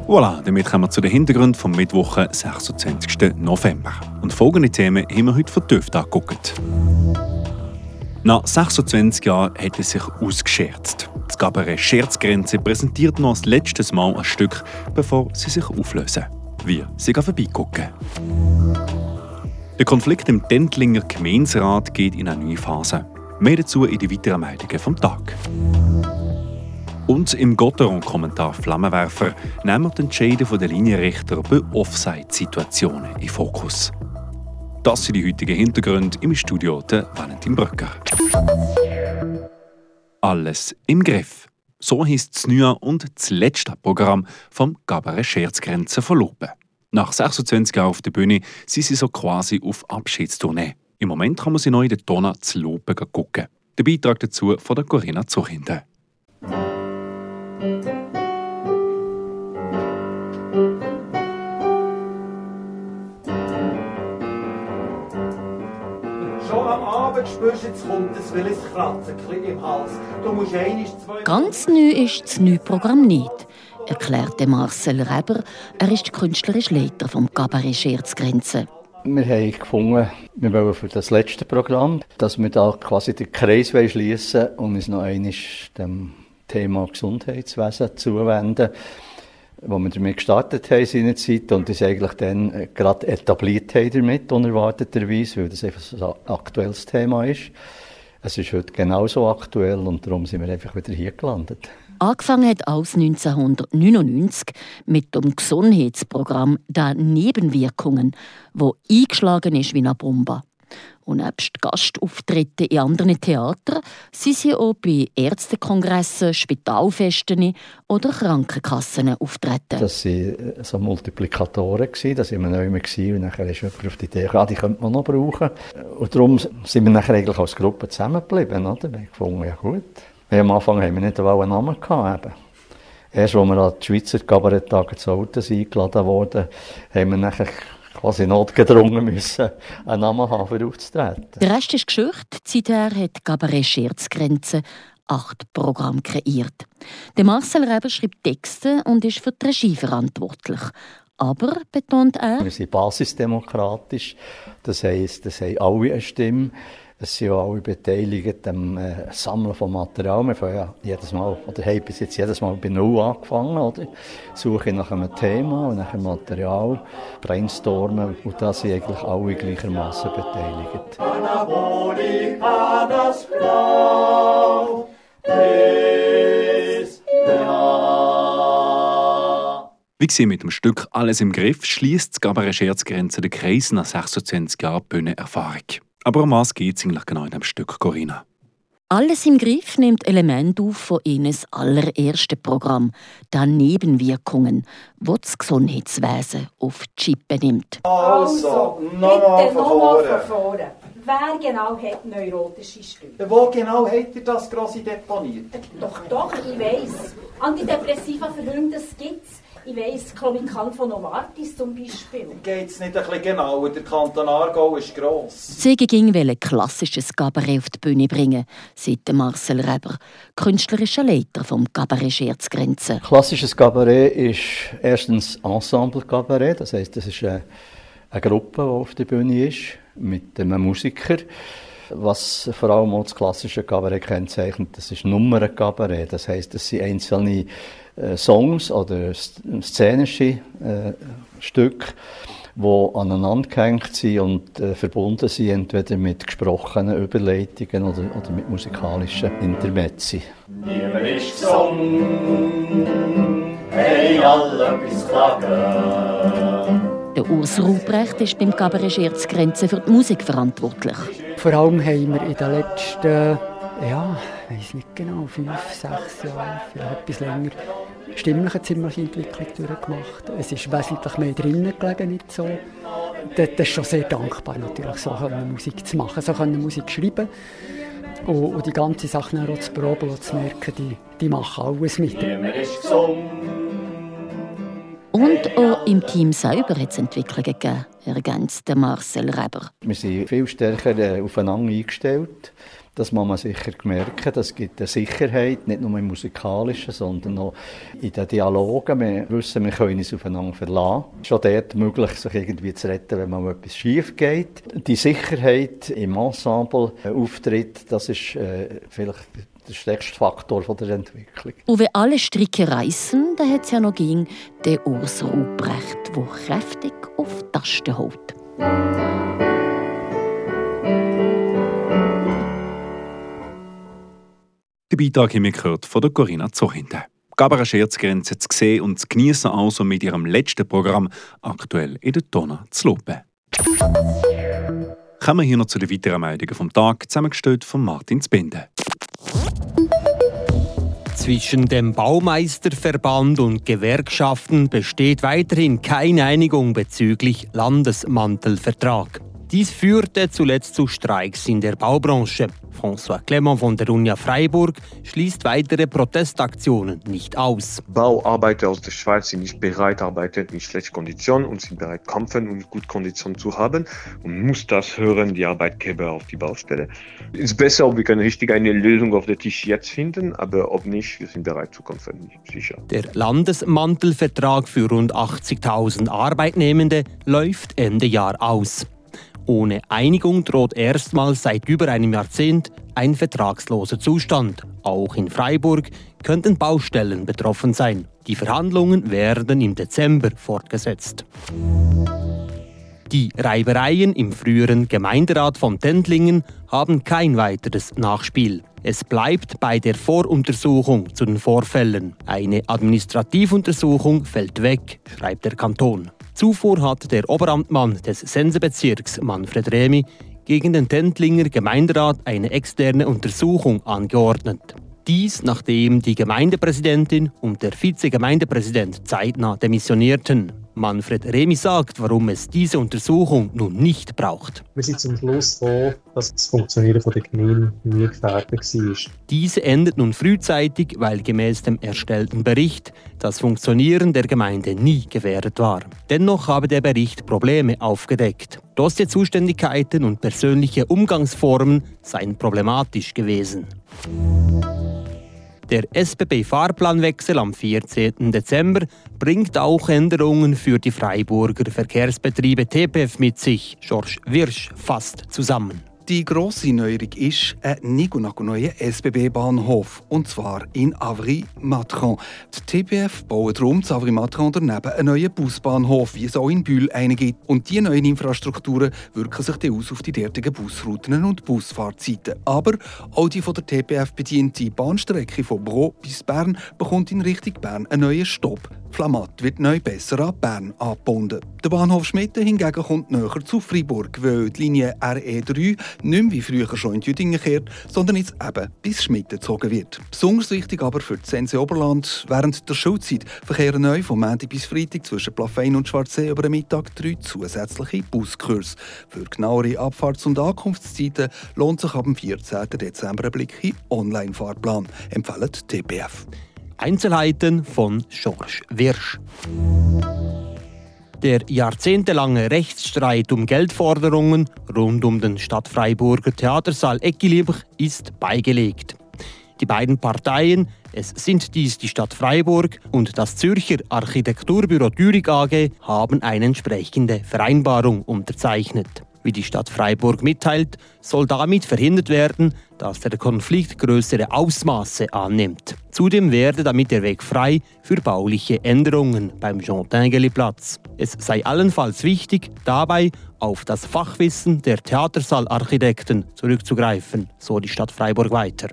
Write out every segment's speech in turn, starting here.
Voilà, damit kommen wir zu den Hintergründen vom Mittwoch, 26. November. Und folgende Themen haben wir heute vertieft angeguckt. Nach 26 Jahren hat es sich ausgescherzt. Das Cabaret Scherzgrenze präsentiert noch als letztes Mal ein Stück, bevor sie sich auflösen. Wir sind vorbeigucken. Der Konflikt im Dentlinger Gemeinsrat geht in eine neue Phase. Mehr dazu in die weiteren Meldungen vom Tag. Und im Gotteron-Kommentar Flammenwerfer nehmen wir die Entscheidungen der Linienrichter bei Offside-Situationen in Fokus. Das sind die heutigen Hintergründe im Studio der Valentin Bröcker. Alles im Griff. So heisst das neue und das letzte Programm vom Cabaret Scherzgrenze verloben. Nach 26 Jahren auf der Bühne sind sie so quasi auf Abschiedstournee. Im Moment kann man sie neu in der Tonne zu Lopen gucken. Der Beitrag dazu von der Corinna Zuchinde. Schon am Abend spürst du, jetzt kommt es, weil es kratzt ein bisschen im Hals. Du musst zwei... Ganz neu ist das neue Programm nicht, erklärte Marcel Reber. Er ist künstlerischer Leiter vom Cabaret Scherzgrenze. Wir haben gefunden, wir wollen für das letzte Programm, dass wir da quasi den Kreis schließen und uns noch einmal dem Thema Gesundheitswesen zuwenden, wo wir damit gestartet haben seinerzeit und uns eigentlich dann gerade etabliert haben damit, unerwarteterweise, weil das einfach so ein aktuelles Thema ist. Es ist heute genauso aktuell und darum sind wir einfach wieder hier gelandet. Angefangen hat alles 1999 mit dem Gesundheitsprogramm «Da Nebenwirkungen», wo eingeschlagen ist wie eine Bombe. Und nebst Gastauftritten in anderen Theatern sind sie auch bei Ärztekongressen, Spitalfesten oder Krankenkassen auftreten. Das waren so Multiplikatoren, da waren wir neu und nachher ist jemand auf die Idee gekommen, die könnte man noch brauchen. Und darum sind wir nachher eigentlich als Gruppe zusammengeblieben. Oder? Wir haben gefunden, ja gut. Am Anfang haben wir nicht einen Namen gehabt. Erst als wir an die Schweizer Kabaretttage zu Olten eingeladen wurden, haben wir nachher quasi notgedrungen müssen, einen Namen haben, für aufzutreten. Der Rest ist Geschichte. Seither hat Cabaret Scherzgrenze 8 Programme kreiert. Der Marcel Reber schreibt Texte und ist für die Regie verantwortlich. Aber, betont er, wir sind basisdemokratisch. Das heisst, es haben alle eine Stimme. Es sind ja alle beteiligt am Sammeln von Material. Wir haben ja jedes Mal, oder haben bis jetzt jedes Mal bei Null angefangen, oder? Suche nach einem Thema und nach einem Material, brainstormen. Und da sind eigentlich alle gleichermaßen beteiligt. Anabolika, das Blau, Wie gesehen mit dem Stück «Alles im Griff» schließt das Cabaret Scherzgrenze den Kreis nach 26 Jahren Bühnenerfahrung. Aber um was geht es eigentlich genau in diesem Stück, Corinna? «Alles im Griff» nimmt Elemente auf von ihres allerersten Programm, «Da Nebenwirkungen», wo das Gesundheitswesen auf die Schippe nimmt. Also, nochmal von vorne. Wer genau hat neurotische Störungen? Wo genau habt ihr das grosse deponiert? Doch, ich weiss. Antidepressiva für Hunde, das gibt's. Ich weiss, Clomicalm von Novartis zum Beispiel. Geht es nicht ein bisschen genauer? Der Kanton Aargau ist gross. Sie ging ein klassisches Cabaret auf die Bühne bringen, sagt Marcel Reber, künstlerischer Leiter vom Cabaret Scherzgrenze. Klassisches Cabaret ist erstens Ensemble-Cabaret, das heisst, das ist eine Gruppe, die auf der Bühne ist, mit einem Musiker. Was vor allem auch das klassische Cabaret kennzeichnet, das ist Nummern-Cabaret. Das heisst, das sind einzelne Songs oder szenische Stücke, die aneinander gehängt sind und verbunden sind, entweder mit gesprochenen Überleitungen oder mit musikalischen Intermezzi. Niemand ist gesungen, hey, alle etwas klagen. Der Urs Ruprecht ist beim Cabaret Scherzgrenze für die Musik verantwortlich. Vor allem haben wir in den letzten, ich weiß nicht genau, 5, 6 Jahren, vielleicht etwas länger, stimmliche ziemliche Entwicklung durchgemacht. Es ist wesentlich mehr drinnen gelegen, nicht so. Das ist schon sehr dankbar, natürlich, so Musik zu machen, so Musik schreiben. Und die ganze Sache auch zu proben und zu merken, die machen alles mit. Und auch im Team selber hat es Entwicklungen gegeben, ergänzt Marcel Reber. Wir sind viel stärker aufeinander eingestellt. Das muss man sicher merken. Das gibt eine Sicherheit, nicht nur im Musikalischen, sondern auch in den Dialogen. Wir wissen, wir können uns aufeinander verlassen. Schon dort möglich, sich irgendwie zu retten, wenn mal etwas schief geht. Die Sicherheit im Ensemble-Auftritt, das ist vielleicht der stärkste Faktor der Entwicklung. Und wenn alle Stricke reissen, dann hat es ja noch den Urs Ruprecht, der kräftig auf die Tasten haut. Den Beitrag haben wir gehört von der Corinna Zochinde. Gabara Scherzgrenze zu sehen und zu genießen, also mit ihrem letzten Programm aktuell in der Donau zu Loben. Kommen wir hier noch zu den weiteren Meldungen vom Tag, zusammengestellt von Martin Zbinde. Zwischen dem Baumeisterverband und Gewerkschaften besteht weiterhin keine Einigung bezüglich Landesmantelvertrag. Dies führte zuletzt zu Streiks in der Baubranche. François Clement von der Unia Freiburg schließt weitere Protestaktionen nicht aus. Bauarbeiter aus der Schweiz sind nicht bereit, arbeiten in schlechten Konditionen und sind bereit, kämpfen und gute Konditionen zu haben. Und muss das hören, die Arbeitgeber auf die Baustelle. Es ist besser, ob wir eine Lösung auf den Tisch jetzt finden, aber ob nicht, wir sind bereit zu kämpfen, sicher. Der Landesmantelvertrag für rund 80.000 Arbeitnehmende läuft Ende Jahr aus. Ohne Einigung droht erstmals seit über einem Jahrzehnt ein vertragsloser Zustand. Auch in Freiburg könnten Baustellen betroffen sein. Die Verhandlungen werden im Dezember fortgesetzt. Die Reibereien im früheren Gemeinderat von Tendlingen haben kein weiteres Nachspiel. Es bleibt bei der Voruntersuchung zu den Vorfällen. Eine Administrativuntersuchung fällt weg, schreibt der Kanton. Zuvor hat der Oberamtmann des Sensebezirks, Manfred Remy, gegen den Tendlinger Gemeinderat eine externe Untersuchung angeordnet. Dies, nachdem die Gemeindepräsidentin und der Vizegemeindepräsident zeitnah demissionierten. Manfred Remy sagt, warum es diese Untersuchung nun nicht braucht. Wir sind zum Schluss gekommen, dass das Funktionieren der Gemeinde nie gefährdet war. Diese endet nun frühzeitig, weil gemäß dem erstellten Bericht das Funktionieren der Gemeinde nie gewährt war. Dennoch habe der Bericht Probleme aufgedeckt. Dossier Zuständigkeiten und persönliche Umgangsformen seien problematisch gewesen. Der SBB-Fahrplanwechsel am 14. Dezember bringt auch Änderungen für die Freiburger Verkehrsbetriebe TPF mit sich. Georges Wirsch fasst zusammen. Die grosse Neuerung ist ein neuer SBB-Bahnhof, und zwar in Avry-Matran. Die TPF baut darum zu Avry-Matran daneben einen neuen Busbahnhof, wie es auch in Bühl einen gibt. Und diese neuen Infrastrukturen wirken sich dann aus auf die dortigen Busrouten und Busfahrzeiten. Aber auch die von der TPF bediente Bahnstrecke von Bro bis Bern bekommt in Richtung Bern einen neuen Stopp. Flamatt wird neu besser an Bern angebunden. Der Bahnhof Schmitten hingegen kommt näher zu Freiburg, weil die Linie RE3 nicht mehr wie früher schon in Jüdingen kehrt, sondern jetzt eben bis Schmitten gezogen wird. Besonders wichtig aber für das Sense-Oberland: während der Schulzeit verkehren neu von Montag bis Freitag zwischen Plafein und Schwarzsee über den Mittag 3 zusätzliche Buskurse. Für genauere Abfahrts- und Ankunftszeiten lohnt sich ab dem 14. Dezember ein Blick in den Online-Fahrplan, empfiehlt die TPF. Einzelheiten von Georges Wirsch. Der jahrzehntelange Rechtsstreit um Geldforderungen rund um den Stadtfreiburger Theatersaal Equilibre ist beigelegt. Die beiden Parteien, es sind dies die Stadt Freiburg und das Zürcher Architekturbüro Dürrig AG, haben eine entsprechende Vereinbarung unterzeichnet. Wie die Stadt Freiburg mitteilt, soll damit verhindert werden, dass der Konflikt größere Ausmaße annimmt. Zudem werde damit der Weg frei für bauliche Änderungen beim Jean-Tinguely-Platz. Es sei allenfalls wichtig, dabei auf das Fachwissen der Theatersaalarchitekten zurückzugreifen, so die Stadt Freiburg weiter.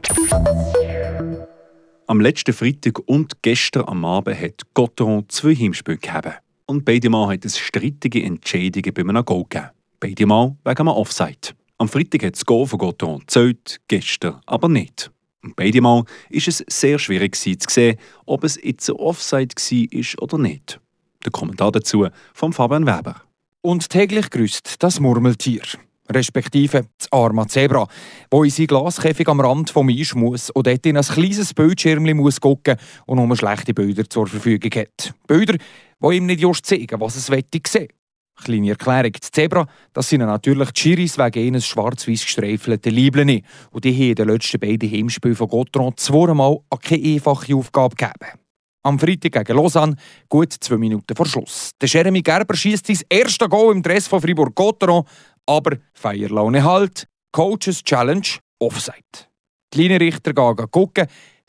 Am letzten Freitag und gestern am Abend hat Gotteron 2 Heimspiele gegeben. Und beide Mal hat es strittige Entscheidungen bei einem Goal gegeben. Beide Mal wegen einem Offside. Am Freitag hat das Goal von Gotteron gezählt, gestern aber nicht. Und beide Mal war es sehr schwierig zu sehen, ob es jetzt ein Offside war oder nicht. Der Kommentar dazu von Fabian Weber. Und täglich grüßt das Murmeltier, respektive das Arma Zebra, wo in seinen Glaskäfig am Rand vom Eis muss und dort in ein kleines Bildschirmchen muss gucken und nur schlechte Bilder zur Verfügung hat. Bilder, die ihm nicht just zeigen, was es sehen will. Kleine Erklärung, die Zebra, das sind natürlich die Schiris wegen eines schwarz-weiß gestreifelten Lieblen. Und die haben in den letzten beiden Heimspielen von Gotteron zweimal keine einfache Aufgabe gegeben. Am Freitag gegen Lausanne, gut 2 Minuten vor Schluss. Der Jeremy Gerber schießt sein erstes Goal im Dress von Fribourg-Gotteron, aber Feierlaune halt, Coaches Challenge, Offside. Die Linienrichter gehen gucken,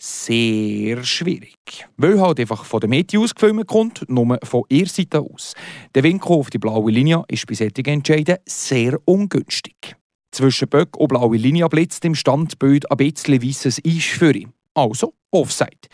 sehr schwierig. Weil halt einfach von der Medien aus gefilmt kommt, nur von ihrer Seite aus. Der Winkel auf die blaue Linie ist bei solchen Entscheiden sehr ungünstig. Zwischen Böck und blaue Linie blitzt im Standbild ein bisschen weisses Eis für ihn. Also Offside.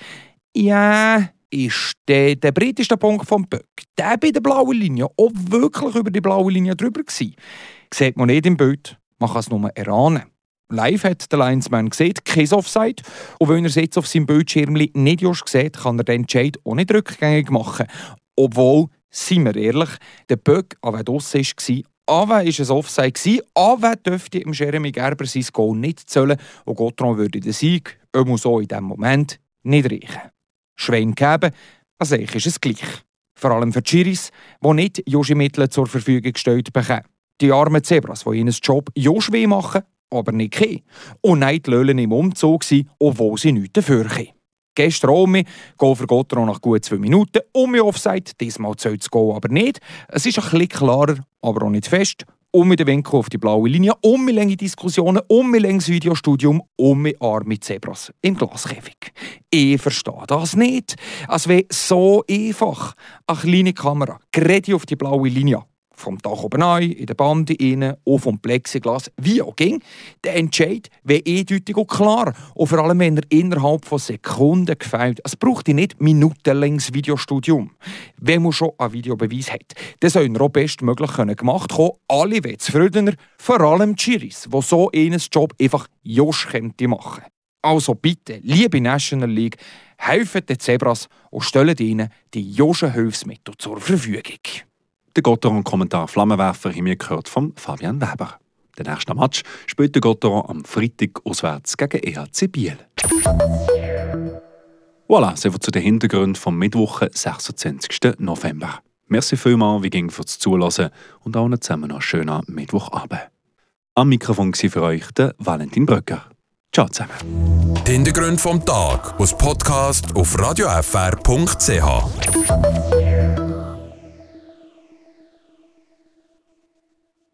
Ja, ist der britische Punkt vom Böck, der bei der blauen Linie auch wirklich über die blaue Linie drüber gsi? Sieht man nicht im Bild, man kann es nur erahnen. Live hat der Linesman gesehen, kein Offside. Und wenn er es jetzt auf seinem Bildschirm nicht just sieht, kann er den Entscheid auch nicht rückgängig machen. Obwohl, seien wir ehrlich, der Böck, auch wenn draussen war, auch wenn es ein Offside war, auch wenn dürfte im Jeremy Gerber sein Goal nicht zählen und Gotteron würde den Sieg, immer so in diesem Moment, nicht reichen. Schwein geben, also ist es gleich. Vor allem für die Schiris, die nicht Joshi-Mittel zur Verfügung gestellt bekommen. Die armen Zebras, die ihren Job Joshi machen, aber nicht können. Und nicht die Löhlen im Umzug sind, obwohl sie nichts dafür können. Gestern Omi, Goal für Gotteron nach gut 2 Minuten, Omi Offside, diesmal zählt das Goal aber nicht. Es ist ein bisschen klarer, aber auch nicht fest. Omi den Winkel auf die blaue Linie, Omi lange Diskussionen, Omi langes Videostudium, Omi arme Zebras im Glaskäfig. Ich verstehe das nicht. Es wäre so einfach. Eine kleine Kamera, gerade auf die blaue Linie. Vom Dach oben an, in der Bande rein, auch vom Plexiglas, wie auch ging. Der Entscheid wäre eindeutig und klar. Und vor allem, wenn er innerhalb von Sekunden gefällt. Es braucht nicht minutenlänges Videostudium. Wenn man schon einen Videobeweis hat, dann soll er auch bestmöglich gemacht werden. Alle werden zufriedener, vor allem die Schiris, die so einen Job einfach josch machen. Also bitte, liebe National League, helfen den Zebras und stellen ihnen die joschen Hilfsmittel zur Verfügung. Der Gotteron-Kommentar Flammenwerfer haben wir gehört von Fabian Weber. Den nächsten Match spielt der Gotteron am Freitag auswärts gegen EHC Biel. Voilà, so viel zu den Hintergründen vom Mittwoch, 26. November. Merci vielmals, wie ging fürs Zuhören und auch zusammen noch einen schönen Mittwochabend. Am Mikrofon war für euch der Valentin Bröcker. Ciao zusammen. Die Hintergründe vom Tag aus Podcast auf radiofr.ch.